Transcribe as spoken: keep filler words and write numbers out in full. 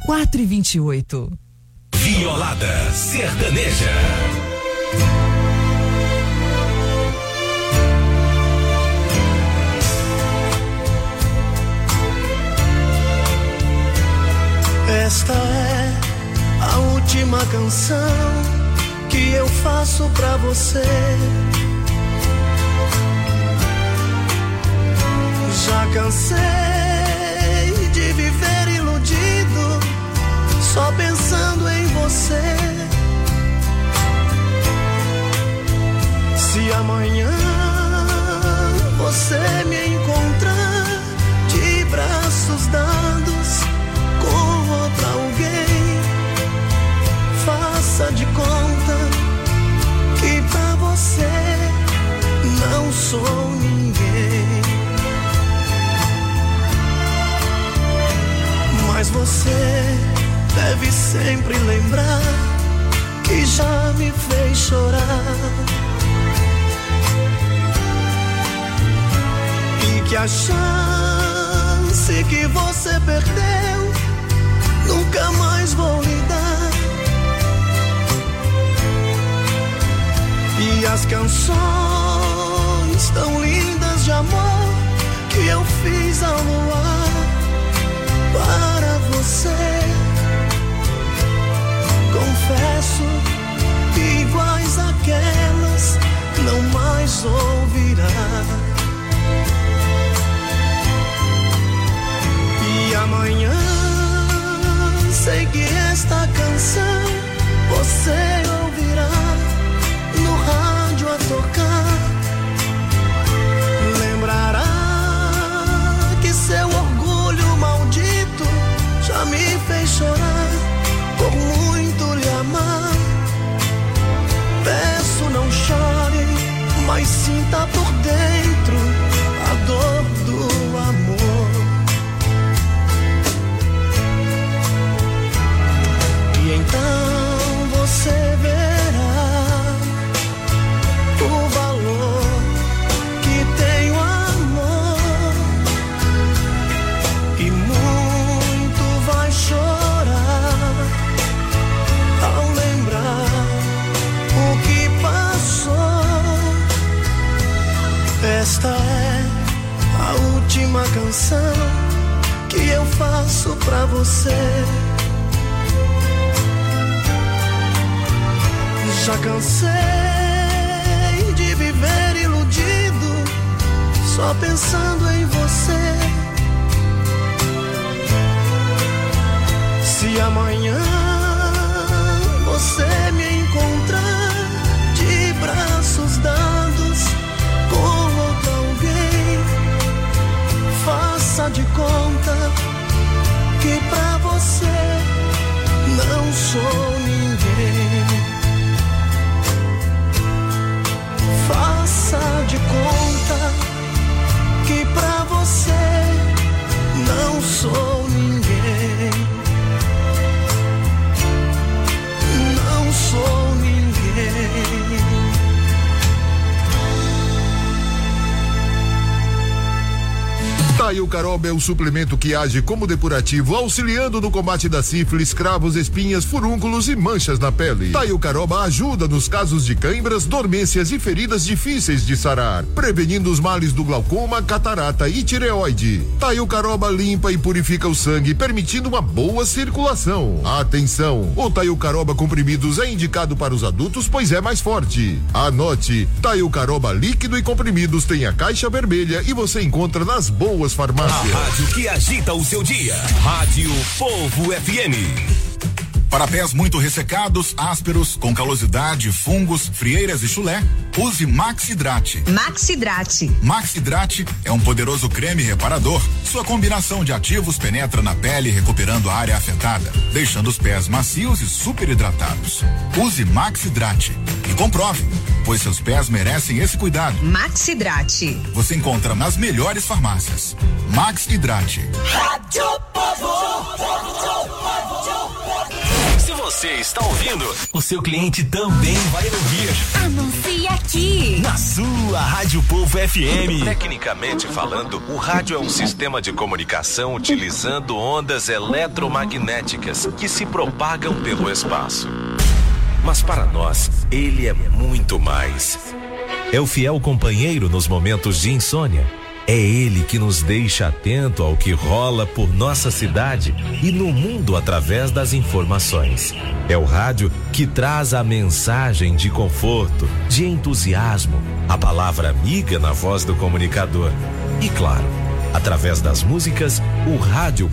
quatro e vinte e oito. Violada Sertaneja. Esta é a última canção que eu faço pra você. Já cansei de viver iludido, só pensando em você. Se amanhã você me encontrar de braços dados com outra alguém, faça de conta que pra você não sou ninguém. Mas você deve sempre lembrar que já me fez chorar e que a chance que você perdeu nunca mais vou lhe dar. E as canções tão lindas de amor que eu fiz ao luar para você, confesso que iguais àquelas não mais ouvirá. E amanhã sei que esta canção você ouvirá no rádio a tocar. Lembrará que seu orgulho maldito já me fez chorar por muito lhe amar. Peço, não chore, mas sinta por dentro a dor do amor. E então você verá o valor que tem o amor, e muito vai chorar ao lembrar o que passou. Esta é a última canção que eu faço pra você. Já cansei de viver iludido, só pensando em você. Se amanhã você me encontrar de braços dados com outro alguém, faça de conta que pra você não sou ninguém. Faça de conta que pra você não sou ninguém. Não sou ninguém. Taio Caroba é o suplemento que age como depurativo, auxiliando no combate da sífilis, cravos, espinhas, furúnculos e manchas na pele. Taio Caroba ajuda nos casos de cãibras, dormências e feridas difíceis de sarar, prevenindo os males do glaucoma, catarata e tireoide. Taio Caroba limpa e purifica o sangue, permitindo uma boa circulação. Atenção, o Taio Caroba comprimidos é indicado para os adultos, pois é mais forte. Anote, Taio Caroba líquido e comprimidos tem a caixa vermelha e você encontra nas boas farmácias. A rádio que agita o seu dia. Rádio Povo F M. Para pés muito ressecados, ásperos, com calosidade, fungos, frieiras e chulé, use Maxidrate. Maxidrate. Maxidrate é um poderoso creme reparador. Sua combinação de ativos penetra na pele, recuperando a área afetada, deixando os pés macios e super hidratados. Use Maxidrate e comprove, pois seus pés merecem esse cuidado. Maxidrate. Você encontra nas melhores farmácias. Maxidrate. Rádio Povo. Você está ouvindo? O seu cliente também vai ouvir. Anuncie aqui. Na sua Rádio Povo F M. Tecnicamente falando, o rádio é um sistema de comunicação utilizando ondas eletromagnéticas que se propagam pelo espaço. Mas para nós, ele é muito mais. É o fiel companheiro nos momentos de insônia. É ele que nos deixa atento ao que rola por nossa cidade e no mundo através das informações. É o rádio que traz a mensagem de conforto, de entusiasmo, a palavra amiga na voz do comunicador. E claro, através das músicas, o rádio